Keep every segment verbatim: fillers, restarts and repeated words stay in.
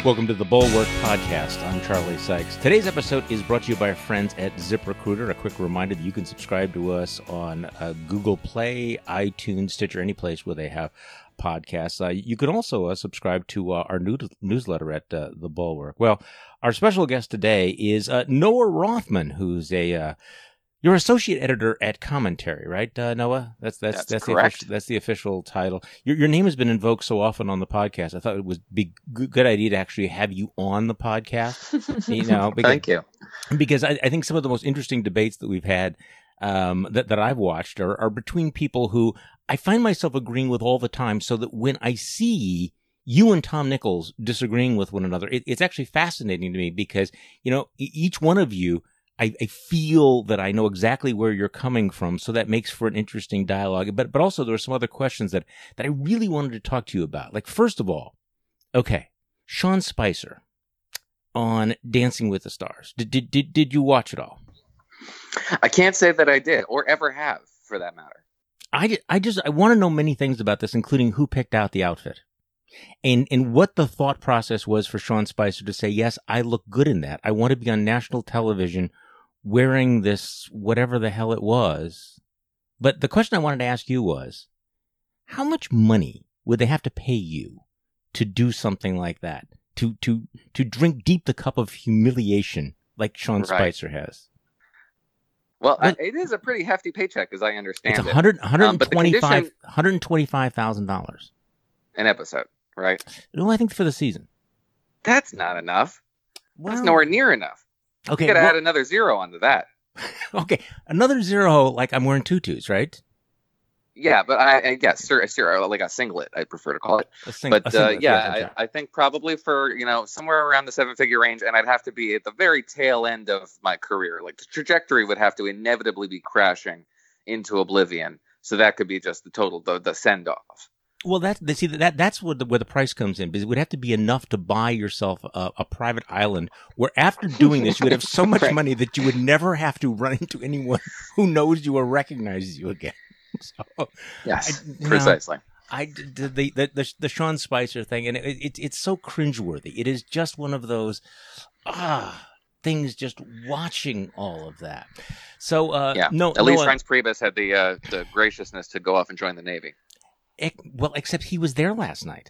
Welcome to the Bulwark Podcast. I'm Charlie Sykes. Today's episode is brought to you by our friends at ZipRecruiter. A quick reminder that you can subscribe to us on uh, Google Play, iTunes, Stitcher, any place where they have podcasts. Uh, you can also uh, subscribe to uh, our new- newsletter at uh, the Bulwark. Well, our special guest today is uh, Noah Rothman, who's a uh, you're associate editor at Commentary, right, uh, Noah? That's that's that's, that's correct. the official, that's the official title. Your your name has been invoked so often on the podcast. I thought it was a good, good idea to actually have you on the podcast. You know, because, Thank you. Because I, I think some of the most interesting debates that we've had um, that that I've watched are, are between people who I find myself agreeing with all the time. So that when I see you and Tom Nichols disagreeing with one another, it, it's actually fascinating to me because you know each one of you. I, I feel that I know exactly where you're coming from, so that makes for an interesting dialogue. But but also there are some other questions that, that I really wanted to talk to you about. Like, first of all, okay, Sean Spicer on Dancing with the Stars. Did did did, did you watch it all? I can't say that I did, or ever have, for that matter. I, I just I want to know many things about this, including who picked out the outfit. And and what the thought process was for Sean Spicer to say, yes, I look good in that. I want to be on national television wearing this, whatever the hell it was. But the question I wanted to ask you was, how much money would they have to pay you to do something like that? To to to drink deep the cup of humiliation like Sean Right. Spicer has? Well, But- I, it is a pretty hefty paycheck, as I understand It's it. one hundred, Um, but the one hundred twenty-five, condition- one hundred twenty-five thousand dollars. An episode, right? No, I think for the season. That's not enough. Well, That's nowhere near enough. okay, You got to well- add another zero onto that. Okay, another zero, like I'm wearing tutus, right? Yeah, but I, I guess sir, sir, like a singlet, I prefer to call it. A sing- a But uh, singlet, yeah, yes, I'm sorry. I, I think probably for, you know, somewhere around the seven-figure range, and I'd have to be at the very tail end of my career. Like, the trajectory would have to inevitably be crashing into oblivion. So that could be just the total, the, the send-off. Well, that they see that that's where the where the price comes in, because it would have to be enough to buy yourself a, a private island where, after doing this, you would have so much Right. money that you would never have to run into anyone who knows you or recognizes you again. So, Yes, I- you know, precisely. I the the the, the, the Sean Spicer thing, and it, it it's so cringeworthy. It is just one of those ah things. Just watching all of that. So uh, Yeah. no, At least no, Reince Priebus had the uh, the graciousness to go off and join the Navy. Ec- Well, except he was there last night.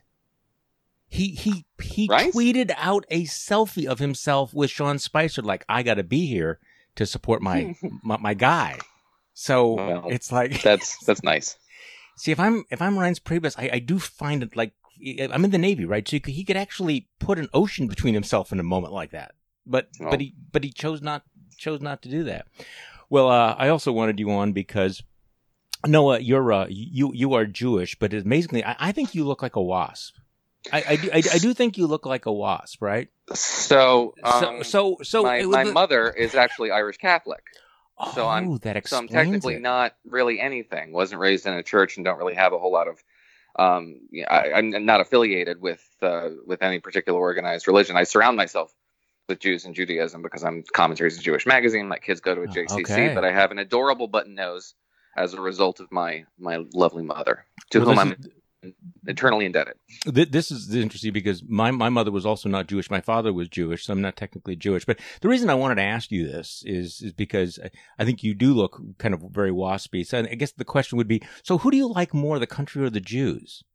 He he he Right? tweeted out a selfie of himself with Sean Spicer, like, I got to be here to support my, my my guy. So Well, it's like, That's that's nice. see, if I'm if I'm Reince Priebus, I, I do find it like I'm in the Navy, right? So he could, he could actually put an ocean between himself in a moment like that. But Well. but he but he chose not chose not to do that. Well, uh, I also wanted you on because Noah, you're uh, you you are Jewish, but amazingly, I, I think you look like a wasp. I I do, I, I do think you look like a wasp, right? So, So um, so so my, it- my the- mother is actually Irish Catholic. oh, so I'm- that So I'm explains technically it. not really anything. Wasn't raised in a church and don't really have a whole lot of. Um, yeah, I, I'm not affiliated with uh, with any particular organized religion. I surround myself with Jews and Judaism because I'm Commentaries, a Jewish magazine. My kids go to a J C C, Okay. but I have an adorable button nose as a result of my my lovely mother, to Well, whom this I'm is- eternally indebted. Th- This is interesting because my, my mother was also not Jewish. My father was Jewish, so I'm not technically Jewish. But the reason I wanted to ask you this is is because I- I think you do look kind of very waspy. So I guess the question would be, so who do you like more, the country or the Jews?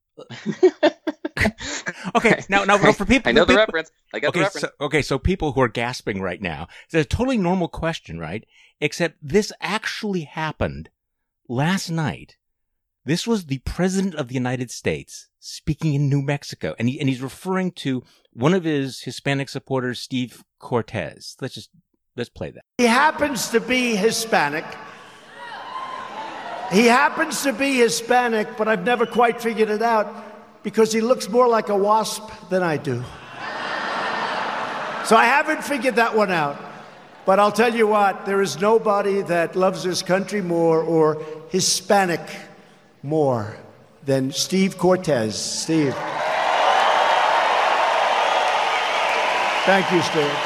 Okay, now now for people, I know the people- reference. I got the Okay, reference. so, okay, so people who are gasping right now, it's a totally normal question, right? Except this actually happened last night. This was the President of the United States speaking in New Mexico, and he and he's referring to one of his Hispanic supporters, Steve Cortez. Let's just let's play that. He happens to be Hispanic. He happens to be Hispanic, but I've never quite figured it out because he looks more like a wasp than I do. So I haven't figured that one out. But I'll tell you what, there is nobody that loves this country more or Hispanic more than Steve Cortez. Steve. Thank you, Steve.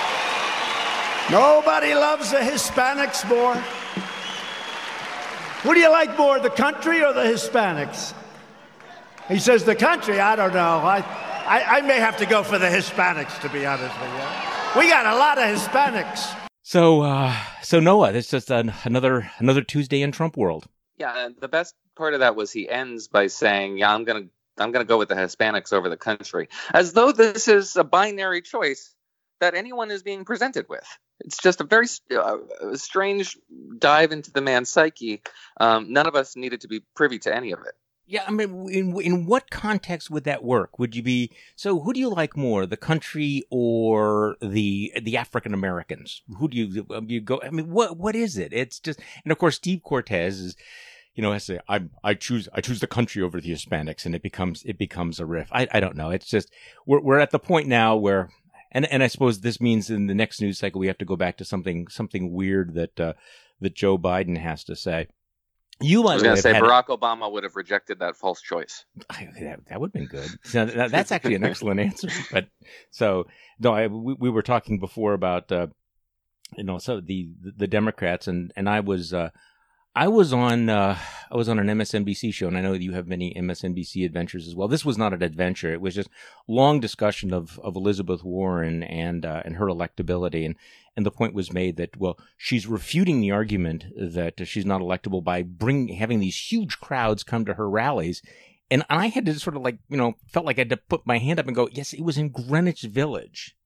Nobody loves the Hispanics more. Who do you like more, the country or the Hispanics? He says the country. I don't know. I, I, I may have to go for the Hispanics, to be honest with you. We got a lot of Hispanics. So, uh, so Noah, it's just an, another another Tuesday in Trump world. Yeah, and the best part of that was he ends by saying, "Yeah, I'm gonna I'm gonna go with the Hispanics over the country," as though this is a binary choice that anyone is being presented with. It's just a very uh, strange dive into the man's psyche. Um, none of us needed to be privy to any of it. Yeah, I mean, in in what context would that work? Would you be so? Who do you like more, the country or the the African Americans? Who do you you go? I mean, what what is it? It's just, and of course, Steve Cortez is, you know, has to say, I I choose I choose the country over the Hispanics, and it becomes it becomes a riff. I I don't know. It's just we're we're at the point now where, and and I suppose this means in the next news cycle we have to go back to something something weird that uh, that Joe Biden has to say. You I was going to say Barack a, Obama would have rejected that false choice. I, that, that would have been good. So that, that's actually an excellent answer. But so no, I, we, we were talking before about uh, you know so the the Democrats and and I was uh, I was on uh, I was on an M S N B C show, and I know that you have many M S N B C adventures as well. This was not an adventure; it was just long discussion of of Elizabeth Warren and uh, and her electability. And And the point was made that, well, she's refuting the argument that she's not electable by bring, having these huge crowds come to her rallies. And I had to sort of like, you know, felt like I had to put my hand up and go, yes, it was in Greenwich Village.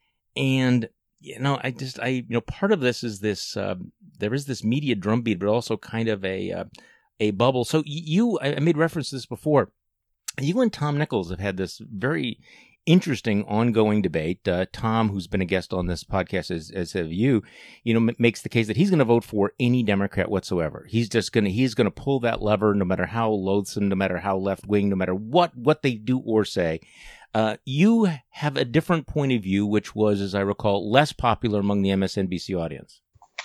And, you know, I just, I, you know, part of this is this, uh, there is this media drumbeat, but also kind of a, uh, a bubble. So you, I made reference to this before. You and Tom Nichols have had this very interesting ongoing debate. Uh, Tom, who's been a guest on this podcast, as, as have you, you know, m- makes the case that he's going to vote for any Democrat whatsoever. He's just going to, he's going to pull that lever no matter how loathsome, no matter how left wing, no matter what, what they do or say. Uh, you have a different point of view, which was, as I recall, less popular among the M S N B C audience.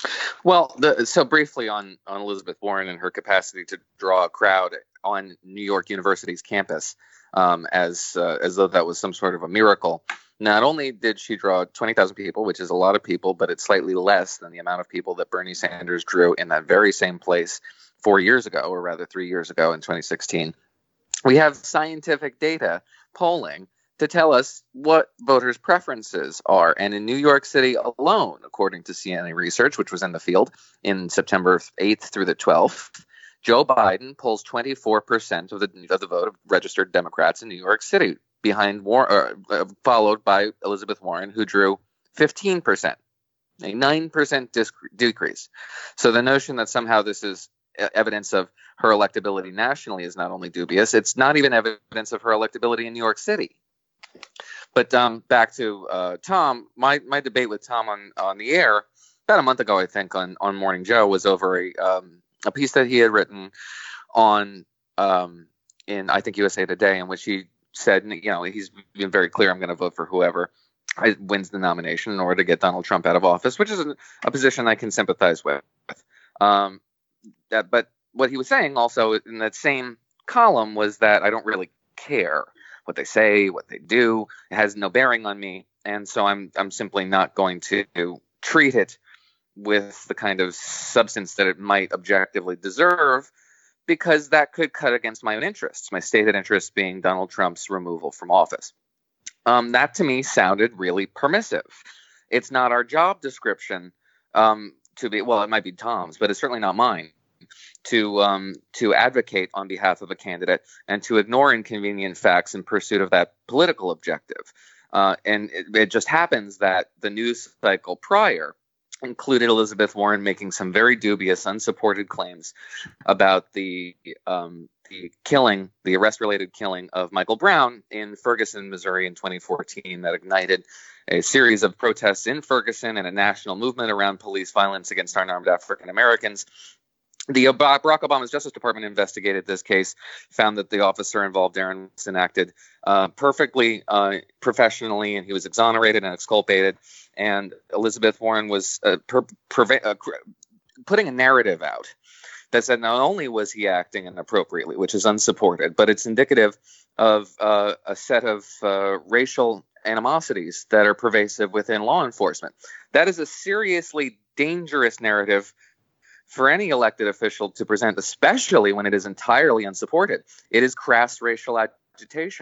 Well, the, so briefly on, on Elizabeth Warren and her capacity to draw a crowd on New York University's campus. Um, as uh, as though that was some sort of a miracle. Not only did she draw twenty thousand people, which is a lot of people, but it's slightly less than the amount of people that Bernie Sanders drew in that very same place four years ago, or rather three years ago in twenty sixteen. We have scientific data polling to tell us what voters' preferences are. And in New York City alone, according to C N A Research, which was in the field in September eighth through the twelfth, Joe Biden polls twenty-four percent of the of the vote of registered Democrats in New York City, behind War, uh, followed by Elizabeth Warren, who drew fifteen percent, a nine percent disc- decrease. So the notion that somehow this is evidence of her electability nationally is not only dubious, it's not even evidence of her electability in New York City. But um, back to uh, Tom, my my debate with Tom on, on the air about a month ago, I think, on, on Morning Joe was over a um, a piece that he had written on um, in, I think, U S A Today, in which he said, you know, he's been very clear, I'm going to vote for whoever wins the nomination in order to get Donald Trump out of office, which is a, a position I can sympathize with. Um, that, but what he was saying also in that same column was that I don't really care what they say, what they do. It has no bearing on me. And so I'm I'm simply not going to treat it with the kind of substance that it might objectively deserve, because that could cut against my own interests, my stated interests being Donald Trump's removal from office. Um, that to me sounded really permissive. It's not our job description um, to be, well, it might be Tom's, but it's certainly not mine, to um, to advocate on behalf of a candidate and to ignore inconvenient facts in pursuit of that political objective. Uh, and it, it just happens that the news cycle prior included Elizabeth Warren making some very dubious, unsupported claims about the um, the killing, the arrest-related killing of Michael Brown in Ferguson, Missouri in twenty fourteen that ignited a series of protests in Ferguson and a national movement around police violence against unarmed African Americans. The Barack Obama's Justice Department investigated this case, found that the officer involved, Aaron Wilson, acted uh, perfectly uh, professionally, and he was exonerated and exculpated. And Elizabeth Warren was uh, per- perva- uh, putting a narrative out that said not only was he acting inappropriately, which is unsupported, but it's indicative of uh, a set of uh, racial animosities that are pervasive within law enforcement. That is a seriously dangerous narrative for any elected official to present, especially when it is entirely unsupported. It is crass racial agitation.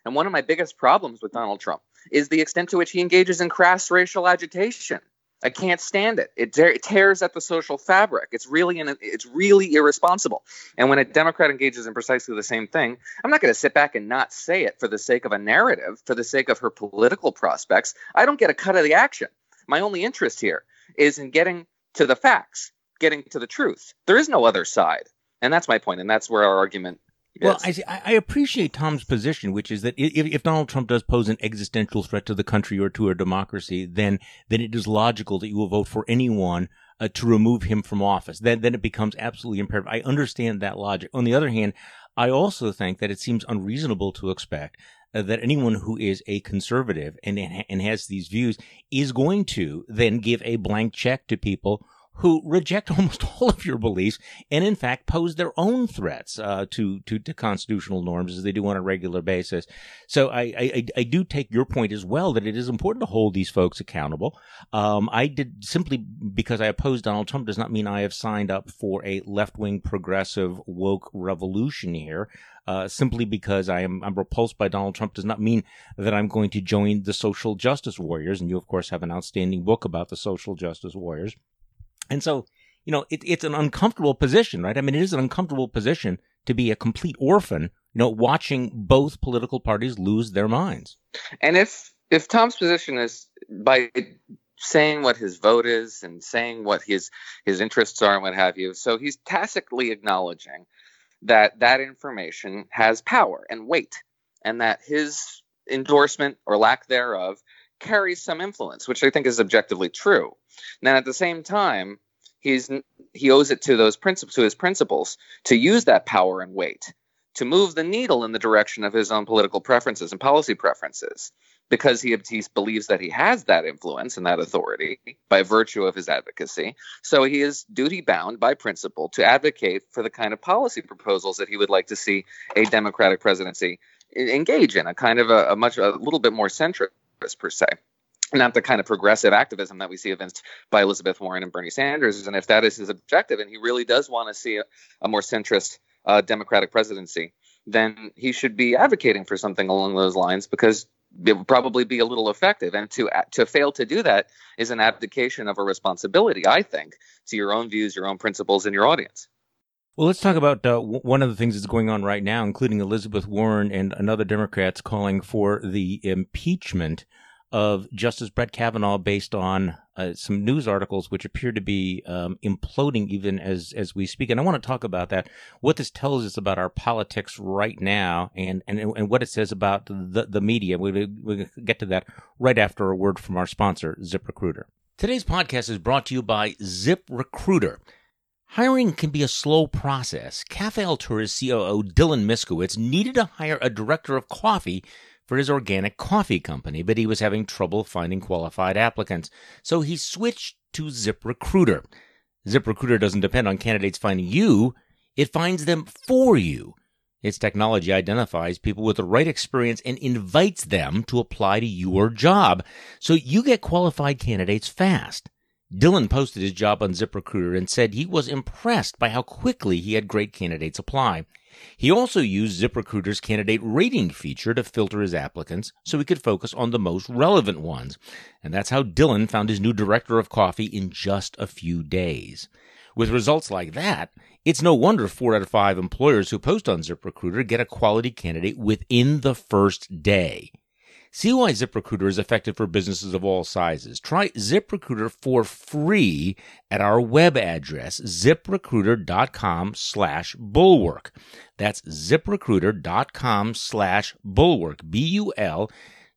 And one of my biggest problems with Donald Trump is the extent to which he engages in crass racial agitation. I can't stand it. It, te- it tears at the social fabric. It's really an, it's really irresponsible. And when a Democrat engages in precisely the same thing, I'm not going to sit back and not say it for the sake of a narrative, for the sake of her political prospects. I don't get a cut of the action. My only interest here is in getting to the facts, getting to the truth. There is no other side. And that's my point, and that's where our argument Well, I, I appreciate Tom's position, which is that if, if Donald Trump does pose an existential threat to the country or to our democracy, then then it is logical that you will vote for anyone uh, to remove him from office. Then then it becomes absolutely imperative. I understand that logic. On the other hand, I also think that it seems unreasonable to expect uh, that anyone who is a conservative and and has these views is going to then give a blank check to people who reject almost all of your beliefs and, in fact, pose their own threats uh, to, to to constitutional norms as they do on a regular basis. So I, I, I do take your point as well that it is important to hold these folks accountable. Um, I did simply because I oppose Donald Trump does not mean I have signed up for a left-wing progressive woke revolution here. Uh, simply because I am I'm repulsed by Donald Trump does not mean that I'm going to join the social justice warriors. And you, of course, have an outstanding book about the social justice warriors. And so, you know, it, it's an uncomfortable position, right? I mean, it is an uncomfortable position to be a complete orphan, you know, watching both political parties lose their minds. And if if Tom's position is by saying what his vote is and saying what his his interests are and what have you, so he's tacitly acknowledging that that information has power and weight, and that his endorsement or lack thereof carries some influence, which I think is objectively true. And then at the same time, he's he owes it to those principles, to his principles, to use that power and weight to move the needle in the direction of his own political preferences and policy preferences, because he, he believes that he has that influence and that authority by virtue of his advocacy. So he is duty bound by principle to advocate for the kind of policy proposals that he would like to see a Democratic presidency engage in, a kind of a, a much a little bit more centrist per se. Not the kind of progressive activism that we see evinced by Elizabeth Warren and Bernie Sanders. And if that is his objective, and he really does want to see a, a more centrist uh, Democratic presidency, then he should be advocating for something along those lines, because it would probably be a little effective. And to to fail to do that is an abdication of a responsibility, I think, to your own views, your own principles, and your audience. Well, let's talk about uh, w- one of the things that's going on right now, including Elizabeth Warren and another Democrats calling for the impeachment of Justice Brett Kavanaugh based on uh, some news articles which appear to be um, imploding even as as we speak. And I want to talk about that, what this tells us about our politics right now, and and, and what it says about the, the media. We, we'll get to that right after a word from our sponsor, ZipRecruiter. Today's podcast is brought to you by ZipRecruiter. Hiring can be a slow process. Cafe Altura's C O O, Dylan Miskowitz, needed to hire a director of coffee for his organic coffee company, but he was having trouble finding qualified applicants. So he switched to ZipRecruiter. ZipRecruiter doesn't depend on candidates finding you. It finds them for you. Its technology identifies people with the right experience and invites them to apply to your job, so you get qualified candidates fast. Dylan posted his job on ZipRecruiter and said he was impressed by how quickly he had great candidates apply. He also used ZipRecruiter's candidate rating feature to filter his applicants so he could focus on the most relevant ones. And that's how Dylan found his new director of coffee in just a few days. With results like that, it's no wonder four out of five employers who post on ZipRecruiter get a quality candidate within the first day. See why ZipRecruiter is effective for businesses of all sizes. Try ZipRecruiter for free at our web address, ZipRecruiter.com slash bulwark. That's ZipRecruiter.com slash bulwark, B U L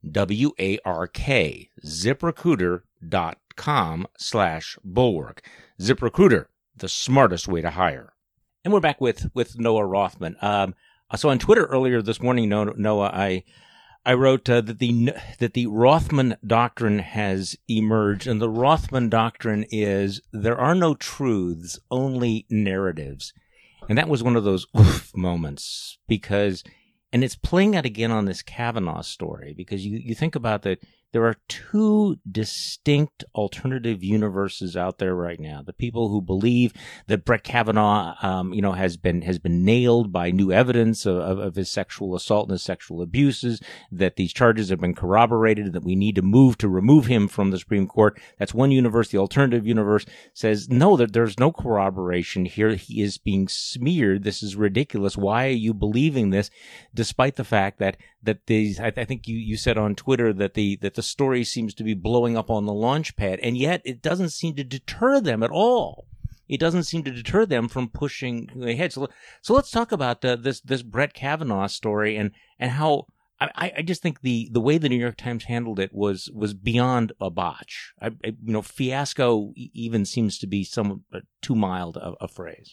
W A R K, ZipRecruiter.com slash bulwark. ZipRecruiter, the smartest way to hire. And we're back with, with Noah Rothman. Um, so on Twitter earlier this morning, Noah, I... I wrote uh, that the that the Rothman doctrine has emerged, and the Rothman doctrine is there are no truths, only narratives. And that was one of those oof moments, because, and it's playing out again on this Kavanaugh story, because you, you think about the, there are two distinct alternative universes out there right now. The people who believe that Brett Kavanaugh, um, you know, has been has been nailed by new evidence of, of, of his sexual assault and his sexual abuses, that these charges have been corroborated, that we need to move to remove him from the Supreme Court. That's one universe. The alternative universe says, no, that there's no corroboration here. He is being smeared. This is ridiculous. Why are you believing this? Despite the fact that that these, I, I think you, you said on Twitter that the that the story seems to be blowing up on the launch pad, and yet it doesn't seem to deter them at all. It doesn't seem to deter them from pushing ahead. So, so let's talk about uh, this this Brett Kavanaugh story and and how I, I just think the, the way the New York Times handled it was was beyond a botch. I, I, you know, fiasco even seems to be somewhat too mild a, a phrase.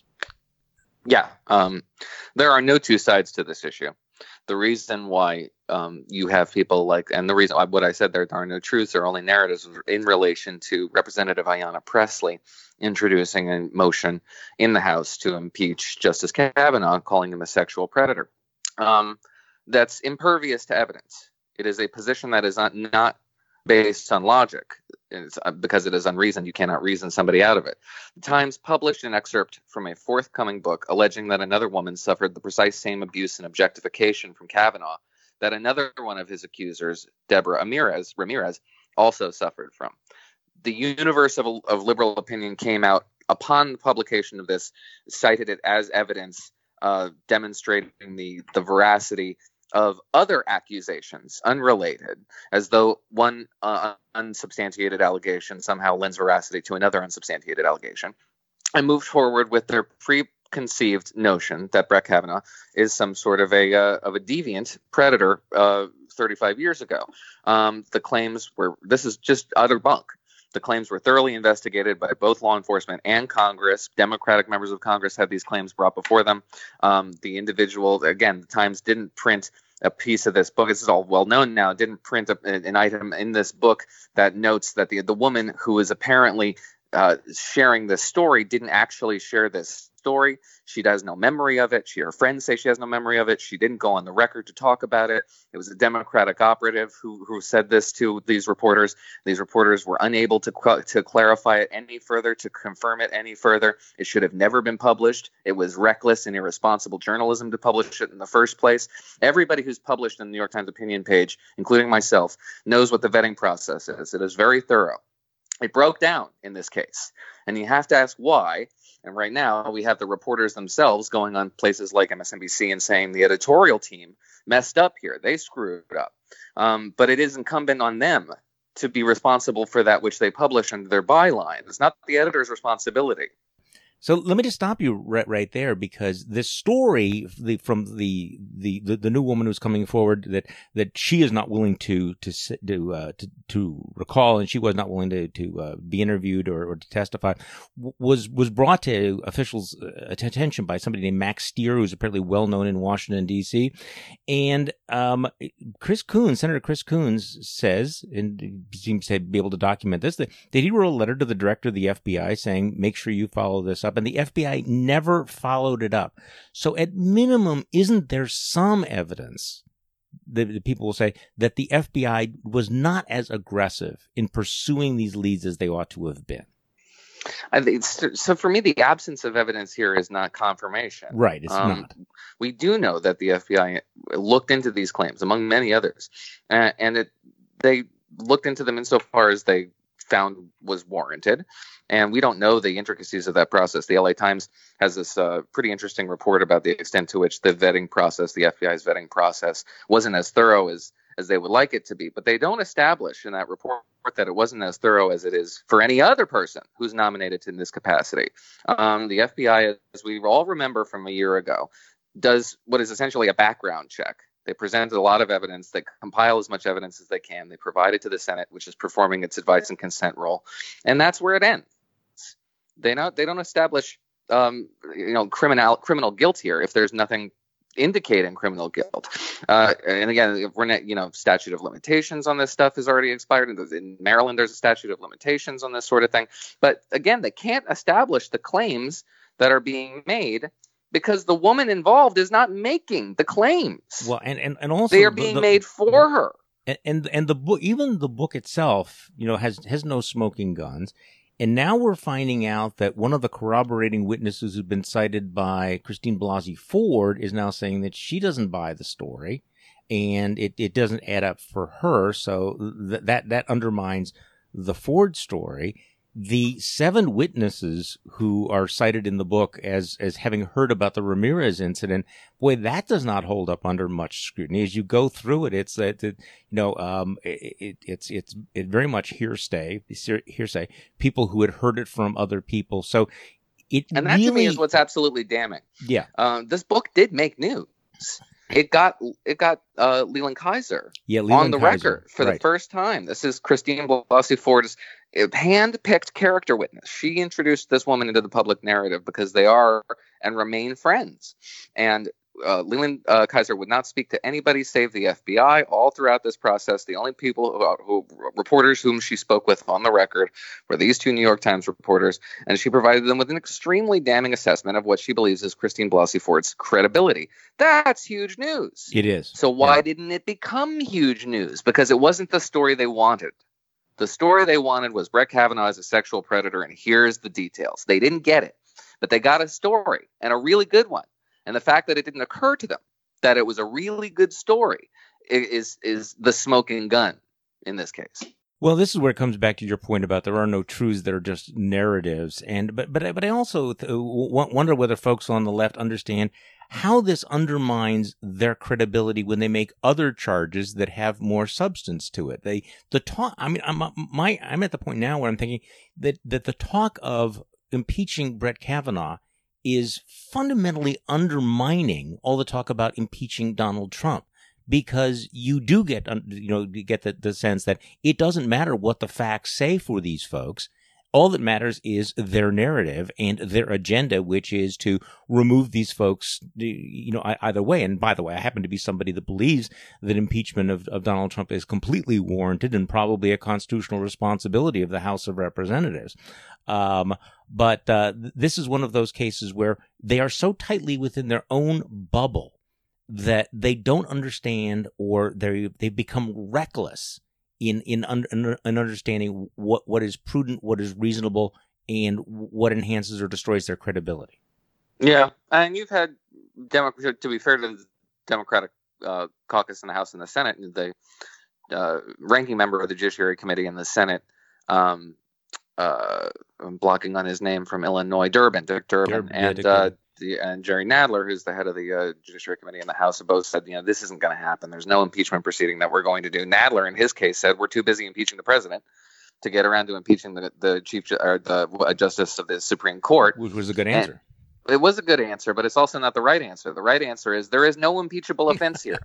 Yeah, um, there are no two sides to this issue. The reason why um, you have people like, and the reason what I said, there, there are no truths, there are only narratives in relation to Representative Ayanna Pressley introducing a motion in the House to impeach Justice Kavanaugh, calling him a sexual predator. Um, that's impervious to evidence. It is a position that is not, not based on logic. It's, uh, because it is unreasoned, you cannot reason somebody out of it. The Times published an excerpt from a forthcoming book alleging that another woman suffered the precise same abuse and objectification from Kavanaugh that another one of his accusers, Deborah Ramirez, Ramirez also suffered from. The universe of, of liberal opinion came out upon the publication of this, cited it as evidence uh, demonstrating the, the veracity of other accusations unrelated, as though one uh, unsubstantiated allegation somehow lends veracity to another unsubstantiated allegation, and moved forward with their preconceived notion that Brett Kavanaugh is some sort of a uh, of a deviant predator uh, thirty-five years ago. Um, the claims were, this is just utter bunk. The claims were thoroughly investigated by both law enforcement and Congress. Democratic members of Congress had these claims brought before them. Um, the individual, again, the Times didn't print a piece of this book. This is all well known now. Didn't print a, an item in this book that notes that the the woman who is apparently uh, sharing this story didn't actually share this story. She has no memory of it. She, her friends say she has no memory of it. She didn't go on the record to talk about it. It was a Democratic operative who who said this to these reporters. These reporters were unable to to clarify it any further, to confirm it any further. It should have never been published. It was reckless and irresponsible journalism to publish it in the first place. Everybody who's published in the New York Times opinion page, including myself, knows what the vetting process is. It is very thorough. It broke down in this case, and you have to ask why. And right now, we have the reporters themselves going on places like M S N B C and saying the editorial team messed up here. They screwed up. Um, but it is incumbent on them to be responsible for that which they publish under their byline. It's not the editor's responsibility. So let me just stop you right, right there, because this story the, from the, the, the, the new woman who's coming forward that, that she is not willing to, to, to, uh, to, to recall, and she was not willing to, to, uh, be interviewed or, or to testify, was, was brought to officials' attention by somebody named Max Stier, who's apparently well known in Washington, D C. And, um, Chris Coons, Senator Chris Coons says, and seems to be able to document this, that, that he wrote a letter to the director of the F B I saying, make sure you follow this up. And the F B I never followed it up. So at minimum, isn't there some evidence that the people will say that the F B I was not as aggressive in pursuing these leads as they ought to have been? I think so. For me, the absence of evidence here is not confirmation. Right, it's um, not. We do know that the F B I looked into these claims, among many others, uh, and it, they looked into them insofar as they found was warranted. And we don't know the intricacies of that process. The L A Times has this uh, pretty interesting report about the extent to which the vetting process, the F B I's vetting process, wasn't as thorough as, as they would like it to be. But they don't establish in that report that it wasn't as thorough as it is for any other person who's nominated in this capacity. Um, the F B I, as we all remember from a year ago, does what is essentially a background check. They presented a lot of evidence. They compile as much evidence as they can. They provide it to the Senate, which is performing its advice and consent role. And that's where it ends. They not they don't establish um, you know criminal criminal guilt here if there's nothing indicating criminal guilt. Uh, and again, we're not, you know statute of limitations on this stuff has already expired. In Maryland, there's a statute of limitations on this sort of thing. But again, they can't establish the claims that are being made because the woman involved is not making the claims. Well, and and, and also they are being the, the, made for her. And and, and the book, even the book itself, you know, has has no smoking guns. And now we're finding out that one of the corroborating witnesses who's been cited by Christine Blasey Ford is now saying that she doesn't buy the story, and it, it doesn't add up for her. So th- that that undermines the Ford story. The seven witnesses who are cited in the book as as having heard about the Ramirez incident, boy, that does not hold up under much scrutiny. As you go through it, it's it, it you know um it, it, it's it's it very much hearsay hearsay people who had heard it from other people. So it and that really, to me is what's absolutely damning. Yeah, um, this book did make news. It got it got uh, Leland Kaiser yeah, Leland on the Kaiser, record for right. the first time. This is Christine Blasey Ford's hand-picked character witness. She introduced this woman into the public narrative because they are and remain friends. And uh, Leland uh, Kaiser would not speak to anybody save the F B I all throughout this process. The only people who, who reporters whom she spoke with on the record were these two New York Times reporters, and she provided them with an extremely damning assessment of what she believes is Christine Blasey Ford's credibility. That's huge news. It is. So why yeah. didn't it become huge news? Because it wasn't the story they wanted. The story they wanted was Brett Kavanaugh is a sexual predator, and here's the details. They didn't get it, but they got a story, and a really good one. And the fact that it didn't occur to them that it was a really good story is is the smoking gun in this case. Well, this is where it comes back to your point about there are no truths that are just narratives, and but but but I also th- wonder whether folks on the left understand how this undermines their credibility when they make other charges that have more substance to it. They the talk. I mean, I'm my I'm at the point now where I'm thinking that that the talk of impeaching Brett Kavanaugh is fundamentally undermining all the talk about impeaching Donald Trump, because you do get, you know, you get the, the sense that it doesn't matter what the facts say for these folks. All that matters is their narrative and their agenda, which is to remove these folks, you know, either way. And by the way, I happen to be somebody that believes that impeachment of, of Donald Trump is completely warranted and probably a constitutional responsibility of the House of Representatives. Um, but uh, this is one of those cases where they are so tightly within their own bubble that they don't understand, or they they become reckless in in, un, in understanding what, what is prudent, what is reasonable, and what enhances or destroys their credibility. Yeah, and you've had, Demo- to be fair to the Democratic uh, caucus in the House and the Senate, the uh, ranking member of the Judiciary Committee in the Senate, um, uh, I'm blocking on his name, from Illinois, Durbin, Dick Durbin, Durbin and yeah, uh, the, and Jerry Nadler, who's the head of the uh, Judiciary Committee in the House, have both said, you know, this isn't going to happen. There's no impeachment proceeding that we're going to do. Nadler, in his case, said we're too busy impeaching the president to get around to impeaching the the chief ju- or the uh, justice of the Supreme Court, which was a good answer. And it was a good answer, but it's also not the right answer. The right answer is there is no impeachable offense here.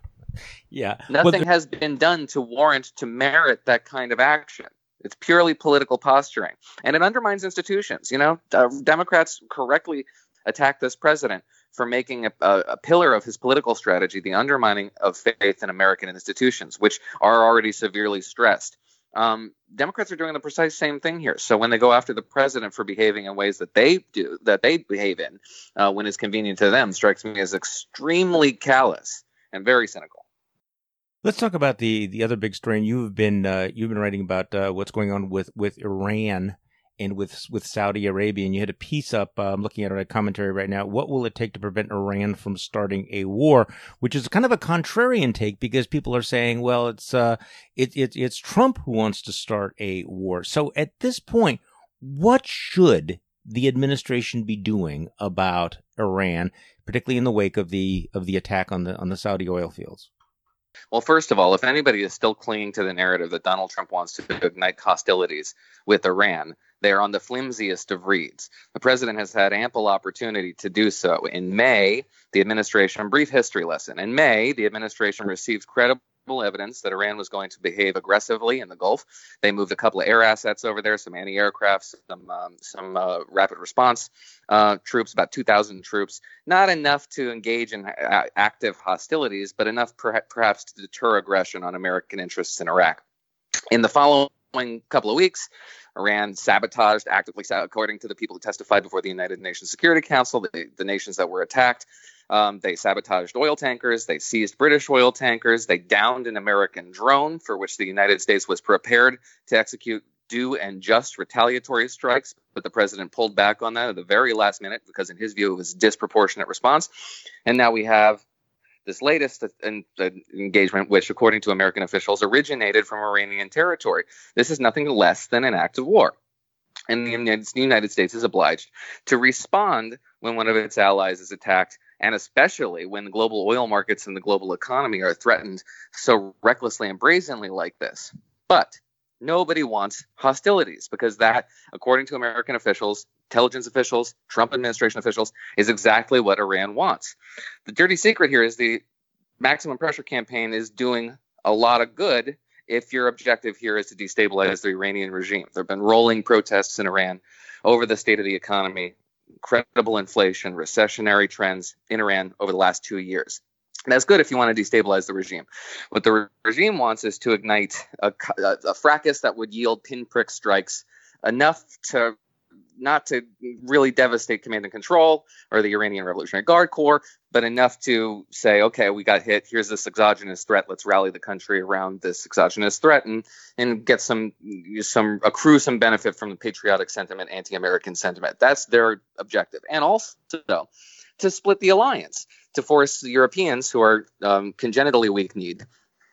Yeah, nothing well, the- has been done to warrant, to merit that kind of action. It's purely political posturing, and it undermines institutions. You know, uh, Democrats correctly attack this president for making a, a, a pillar of his political strategy the undermining of faith in American institutions, which are already severely stressed. Um, Democrats are doing the precise same thing here. So when they go after the president for behaving in ways that they do, that they behave in, uh, when it's convenient to them, strikes me as extremely callous and very cynical. Let's talk about the, the other big story. And you've been uh, you've been writing about uh, what's going on with, with Iran and with with Saudi Arabia. And you had a piece up. Uh, I'm looking at a commentary right now. What will it take to prevent Iran from starting a war? Which is kind of a contrarian take, because people are saying, well, it's uh, it, it it's Trump who wants to start a war. So at this point, what should the administration be doing about Iran, particularly in the wake of the of the attack on the on the Saudi oil fields? Well, first of all, if anybody is still clinging to the narrative that Donald Trump wants to ignite hostilities with Iran, they are on the flimsiest of reeds. The president has had ample opportunity to do so. In May, the administration, brief history lesson. In May, the administration received credible evidence that Iran was going to behave aggressively in the Gulf. They moved a couple of air assets over there, some anti-aircraft, some um, some uh, rapid response uh, troops, about two thousand troops. Not enough to engage in a- active hostilities, but enough per- perhaps to deter aggression on American interests in Iraq. In the following couple of weeks, Iran sabotaged, actively, according to the people who testified before the United Nations Security Council, the, the nations that were attacked, Um, they sabotaged oil tankers. They seized British oil tankers. They downed an American drone for which the United States was prepared to execute due and just retaliatory strikes. But the president pulled back on that at the very last minute because, in his view, it was a disproportionate response. And now we have this latest engagement, which, according to American officials, originated from Iranian territory. This is nothing less than an act of war. And the United States is obliged to respond when one of its allies is attacked, and especially when the global oil markets and the global economy are threatened so recklessly and brazenly like this. But nobody wants hostilities, because that, according to American officials, intelligence officials, Trump administration officials, is exactly what Iran wants. The dirty secret here is the maximum pressure campaign is doing a lot of good if your objective here is to destabilize the Iranian regime. There have been rolling protests in Iran over the state of the economy, incredible inflation, recessionary trends in Iran over the last two years. And that's good if you want to destabilize the regime. What the re- regime wants is to ignite a, a, a fracas that would yield pinprick strikes, enough to not to really devastate command and control or the Iranian Revolutionary Guard Corps, but enough to say, okay, we got hit. Here's this exogenous threat. Let's rally the country around this exogenous threat and, and get some, some accrue some benefit from the patriotic sentiment, anti-American sentiment. That's their objective. And also to split the alliance, to force the Europeans, who are um, congenitally weak-kneed,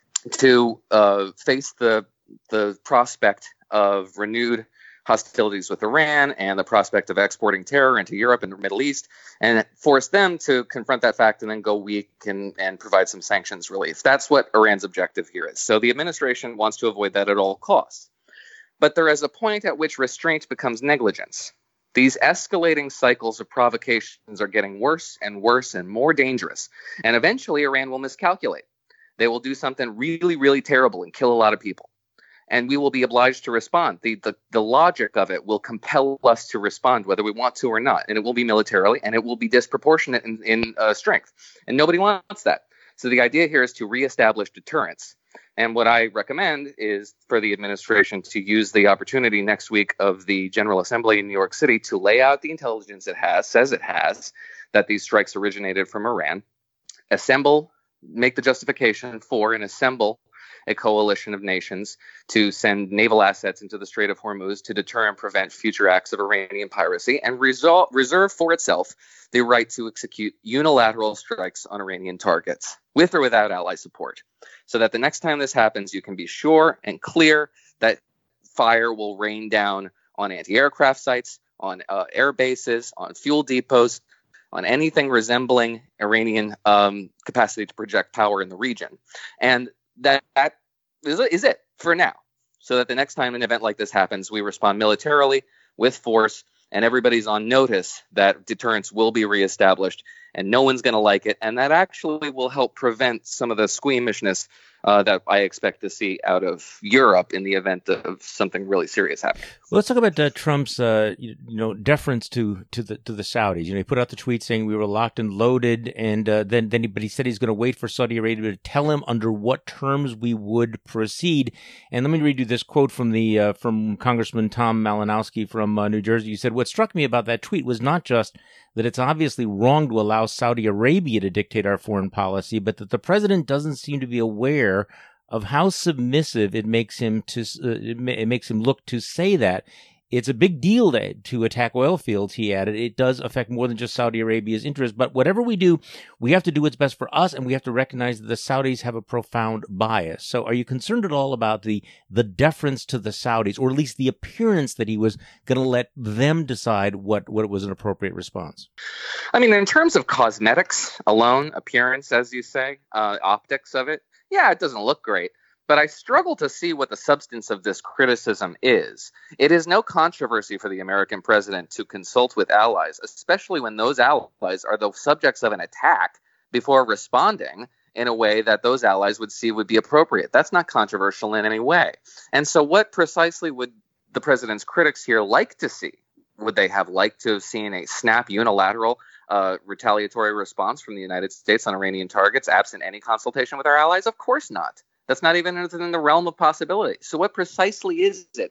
to uh, face the the prospect of renewed hostilities with Iran and the prospect of exporting terror into Europe and the Middle East, and force them to confront that fact and then go weak and, and provide some sanctions relief. That's what Iran's objective here is. So the administration wants to avoid that at all costs. But there is a point at which restraint becomes negligence. These escalating cycles of provocations are getting worse and worse and more dangerous. And eventually Iran will miscalculate. They will do something really, really terrible and kill a lot of people. And we will be obliged to respond. The, the the logic of it will compel us to respond, whether we want to or not. And it will be militarily, and it will be disproportionate in, in uh, strength. And nobody wants that. So the idea here is to reestablish deterrence. And what I recommend is for the administration to use the opportunity next week of the General Assembly in New York City to lay out the intelligence it has, says it has, that these strikes originated from Iran, assemble, make the justification for and assemble a coalition of nations to send naval assets into the Strait of Hormuz to deter and prevent future acts of Iranian piracy, and resol- reserve for itself the right to execute unilateral strikes on Iranian targets, with or without ally support, so that the next time this happens, you can be sure and clear that fire will rain down on anti-aircraft sites, on uh, air bases, on fuel depots, on anything resembling Iranian um, capacity to project power in the region. And that, that is, is it for now, so that the next time an event like this happens, we respond militarily with force, and everybody's on notice that deterrence will be reestablished, and no one's going to like it. And that actually will help prevent some of the squeamishness uh, that I expect to see out of Europe in the event of something really serious happening. Well, let's talk about uh, Trump's, uh, you, you know, deference to to the to the Saudis. You know, he put out the tweet saying we were locked and loaded, and uh, then then he, but he said he's going to wait for Saudi Arabia to tell him under what terms we would proceed. And let me read you this quote from the uh, from Congressman Tom Malinowski from uh, New Jersey. He said, "What struck me about that tweet was not just that it's obviously wrong to allow Saudi Arabia to dictate our foreign policy, but that the president doesn't seem to be aware of how submissive it makes him to uh, it, ma- it makes him look to say that. It's a big deal to, to attack oil fields," he added. "It does affect more than just Saudi Arabia's interest, but whatever we do, we have to do what's best for us, and we have to recognize that the Saudis have a profound bias." So are you concerned at all about the the deference to the Saudis, or at least the appearance that he was going to let them decide what, what was an appropriate response? I mean, in terms of cosmetics alone, appearance, as you say, uh, optics of it, yeah, it doesn't look great. But I struggle to see what the substance of this criticism is. It is no controversy for the American president to consult with allies, especially when those allies are the subjects of an attack, before responding in a way that those allies would see would be appropriate. That's not controversial in any way. And so what precisely would the president's critics here like to see? Would they have liked to have seen a snap unilateral uh, retaliatory response from the United States on Iranian targets, absent any consultation with our allies? Of course not. That's not even within the realm of possibility. So what precisely is it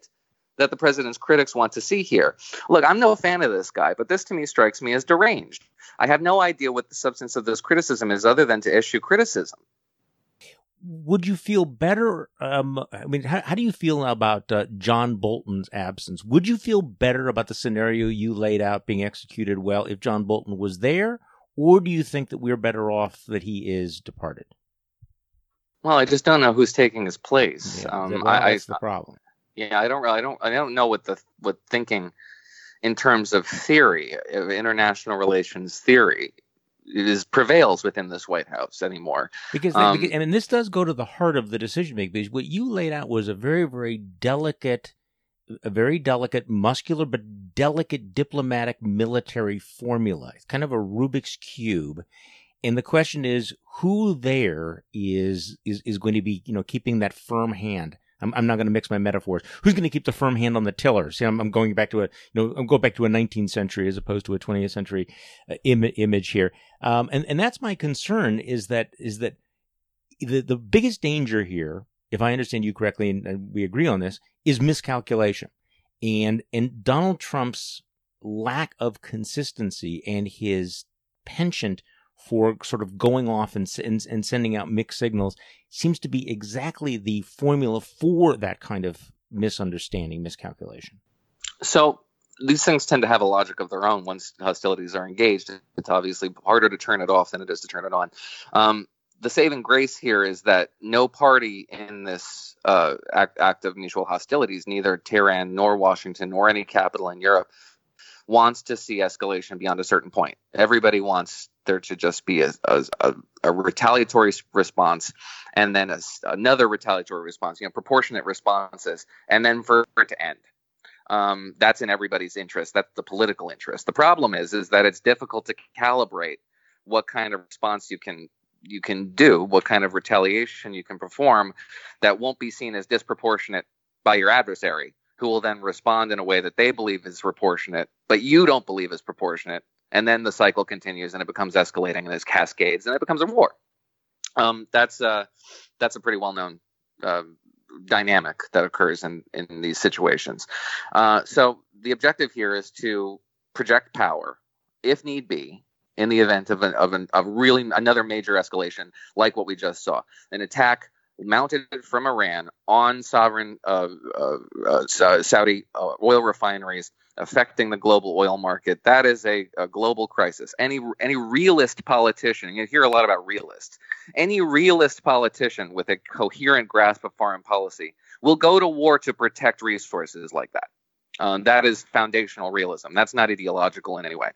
that the president's critics want to see here. Look, I'm no fan of this guy, but this to me strikes me as deranged. I have no idea what the substance of this criticism is other than to issue criticism. Would you feel better? Um, I mean, how, how do you feel about uh, John Bolton's absence? Would you feel better about the scenario you laid out being executed well if John Bolton was there? Or do you think that we're better off that he is departed? Well, I just don't know who's taking his place. Yeah, um, well, I, that's I, the problem. Yeah, I don't really, I don't, I don't know what the what thinking in terms of theory, of international relations theory, is prevails within this White House anymore. Because, um, because, I mean, this does go to the heart of the decision making. Because what you laid out was a very, very delicate, a very delicate, muscular but delicate diplomatic military formula. It's kind of a Rubik's cube. And the question is, who there is is is going to be, you know, keeping that firm hand? I'm, I'm not going to mix my metaphors. Who's going to keep the firm hand on the tiller? See, I'm, I'm going back to a, you know, I'm going back to a nineteenth century as opposed to a twentieth century uh, Im- image here. Um, and, and that's my concern is that, is that the, the biggest danger here, if I understand you correctly, and, and we agree on this, is miscalculation. And, and Donald Trump's lack of consistency and his penchant for sort of going off and, and and sending out mixed signals seems to be exactly the formula for that kind of misunderstanding, miscalculation. So these things tend to have a logic of their own once hostilities are engaged. It's obviously harder to turn it off than it is to turn it on. Um, the saving grace here is that no party in this uh, act, act of mutual hostilities, neither Tehran nor Washington nor any capital in Europe, wants to see escalation beyond a certain point. Everybody wants there to just be a, a, a retaliatory response, and then a, another retaliatory response, you know, proportionate responses, and then for it to end. Um, that's in everybody's interest. That's the political interest. The problem is, is that it's difficult to calibrate what kind of response you can you can do, what kind of retaliation you can perform that won't be seen as disproportionate by your adversary, who will then respond in a way that they believe is proportionate, but you don't believe is proportionate. And then the cycle continues and it becomes escalating and there's cascades and it becomes a war. Um, that's, uh, that's a pretty well-known uh, dynamic that occurs in, in these situations. Uh, so the objective here is to project power, if need be, in the event of, an, of, an, of really another major escalation like what we just saw. An attack mounted from Iran on sovereign uh, uh, uh, Saudi uh, oil refineries, affecting the global oil market. That is a, a global crisis. Any any realist politician, you hear a lot about realists, any realist politician with a coherent grasp of foreign policy will go to war to protect resources like that. Um, that is foundational realism. That's not ideological in any way.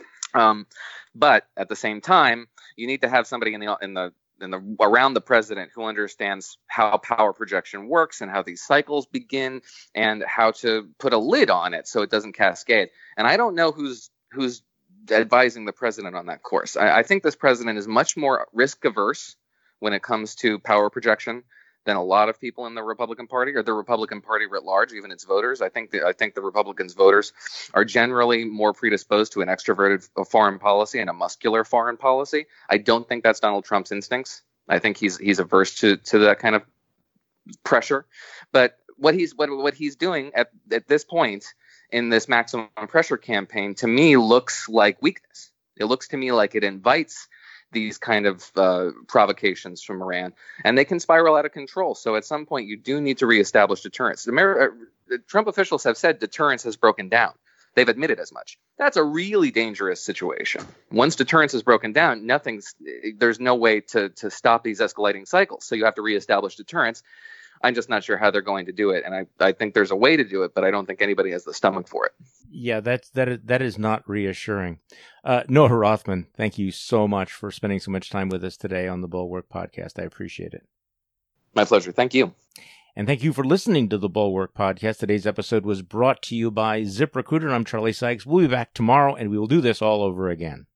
Um, but at the same time, you need to have somebody in the in the in the around the president who understands how power projection works and how these cycles begin and how to put a lid on it so it doesn't cascade. And I don't know who's who's advising the president on that course. I, I think this president is much more risk averse when it comes to power projection than a lot of people in the Republican Party or the Republican Party writ large, even its voters. I think the, I think the Republicans' voters are generally more predisposed to an extroverted foreign policy and a muscular foreign policy. I don't think that's Donald Trump's instincts. I think he's he's averse to to that kind of pressure. But what he's what what he's doing at at this point in this maximum pressure campaign, to me, looks like weakness. It looks to me like it invites these kind of uh, provocations from Iran, and they can spiral out of control. So at some point, you do need to reestablish deterrence. Amer- uh, Trump officials have said deterrence has broken down. They've admitted as much. That's a really dangerous situation. Once deterrence is broken down, nothing's there's no way to to stop these escalating cycles. So you have to reestablish deterrence. I'm just not sure how they're going to do it, and I, I think there's a way to do it, but I don't think anybody has the stomach for it. Yeah, that's that is that is not reassuring. Uh, Noah Rothman, thank you so much for spending so much time with us today on the Bulwark Podcast. I appreciate it. My pleasure. Thank you. And thank you for listening to the Bulwark Podcast. Today's episode was brought to you by ZipRecruiter. I'm Charlie Sykes. We'll be back tomorrow, and we will do this all over again.